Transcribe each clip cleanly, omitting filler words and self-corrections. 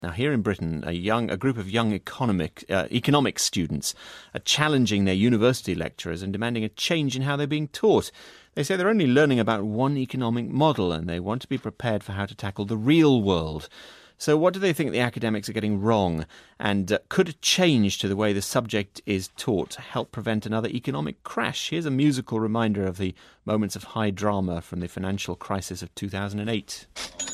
Now, here in Britain, a group of young economics students are challenging their university lecturers and demanding a change in how they're being taught. They say they're only learning about one economic model and they want to be prepared for how to tackle the real world. So what do they think the academics are getting wrong? And could a change to the way the subject is taught help prevent another economic crash? Here's a musical reminder of the moments of high drama from the financial crisis of 2008.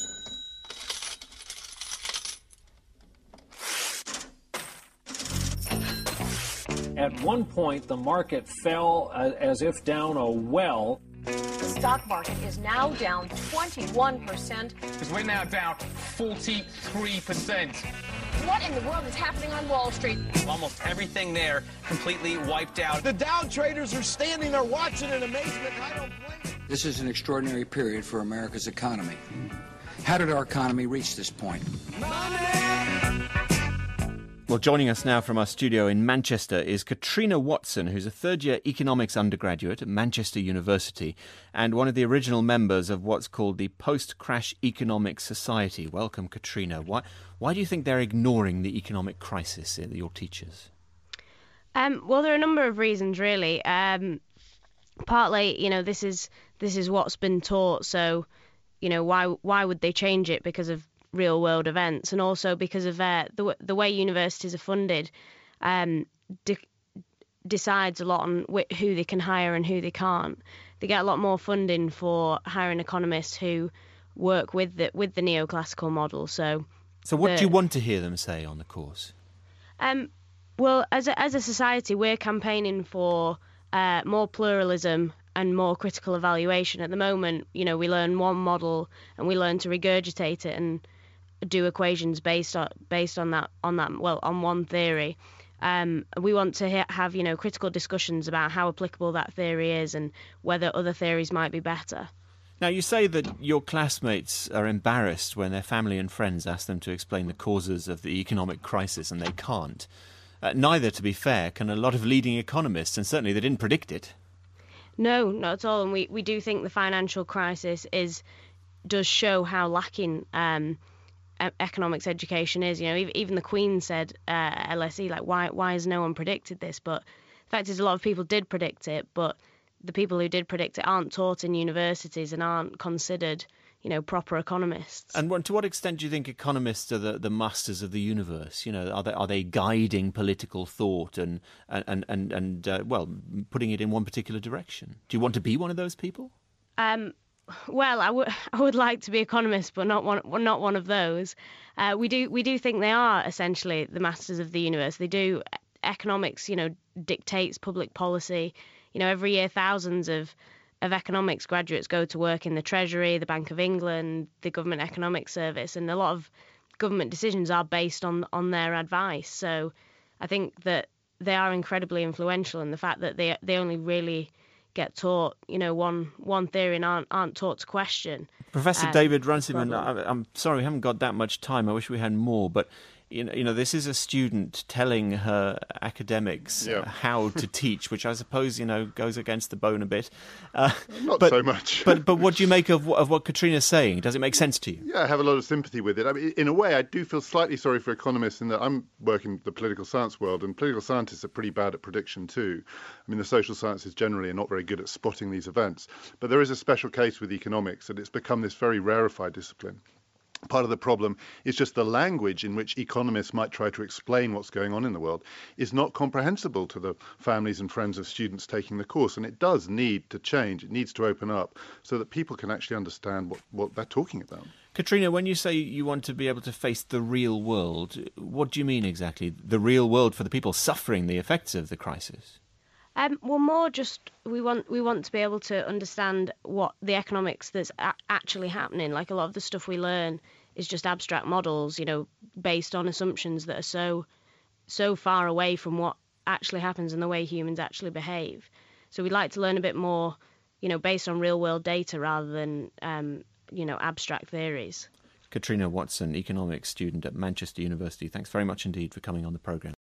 At one point, the market fell as if down a well. The stock market is now down 21%. Because we're now down 43%. What in the world is happening on Wall Street? Almost everything there completely wiped out. The Dow traders are standing there watching in amazement. I don't blame them. This is an extraordinary period for America's economy. How did our economy reach this point? Well, joining us now from our studio in Manchester is Katrina Watson, who's a third-year economics undergraduate at Manchester University and one of the original members of what's called the Post-Crash Economics Society. Welcome, Katrina. Why do you think they're ignoring the economic crisis, your teachers? Well, there are a number of reasons, really. Partly, this is what's been taught, so, why would they change it because of real world events, and also because of the way universities are funded decides a lot on who they can hire and who they can't. They get a lot more funding for hiring economists who work with the neoclassical model. So what do you want to hear them say on the course? Well, as a society, we're campaigning for more pluralism and more critical evaluation. At the moment, we learn one model and we learn to regurgitate it and do equations based on one theory. We want to have critical discussions about how applicable that theory is and whether other theories might be better. Now, you say that your classmates are embarrassed when their family and friends ask them to explain the causes of the economic crisis and they can't. Neither, to be fair, can a lot of leading economists, and certainly they didn't predict it. No, not at all. And we do think the financial crisis does show how lacking economics education is. Even the Queen said at LSE, why has no one predicted this? But the fact is, a lot of people did predict it, but the people who did predict it aren't taught in universities and aren't considered proper economists. And to what extent do you think economists are the masters of the universe? Are they guiding political thought and putting it in one particular direction? Do you want to be one of those people? Well, I would like to be economist, but not one of those. We do think they are essentially the masters of the universe. They do. Economics, dictates public policy. Every year thousands of economics graduates go to work in the Treasury, the Bank of England, the Government Economic Service, and a lot of government decisions are based on their advice. So I think that they are incredibly influential, and the fact that they only really get taught, one theory and aren't taught to question. Professor David Runciman, I'm sorry we haven't got that much time. I wish we had more, but this is a student telling her academics how to teach, which I suppose goes against the bone a bit. Not so much. but what do you make of what Katrina's saying? Does it make sense to you? Yeah, I have a lot of sympathy with it. I mean, in a way, I do feel slightly sorry for economists in that I'm working in the political science world, and political scientists are pretty bad at prediction too. I mean, the social sciences generally are not very good at spotting these events. But there is a special case with economics, and it's become this very rarefied discipline. Part of the problem is just the language in which economists might try to explain what's going on in the world is not comprehensible to the families and friends of students taking the course. And it does need to change. It needs to open up so that people can actually understand what they're talking about. Katrina, when you say you want to be able to face the real world, what do you mean exactly? The real world for the people suffering the effects of the crisis? Well, more just we want to be able to understand what the economics that's actually happening. Like, a lot of the stuff we learn is just abstract models, based on assumptions that are so far away from what actually happens and the way humans actually behave. So we'd like to learn a bit more, based on real world data rather than abstract theories. Katrina Watson, economics student at Manchester University. Thanks very much indeed for coming on the programme.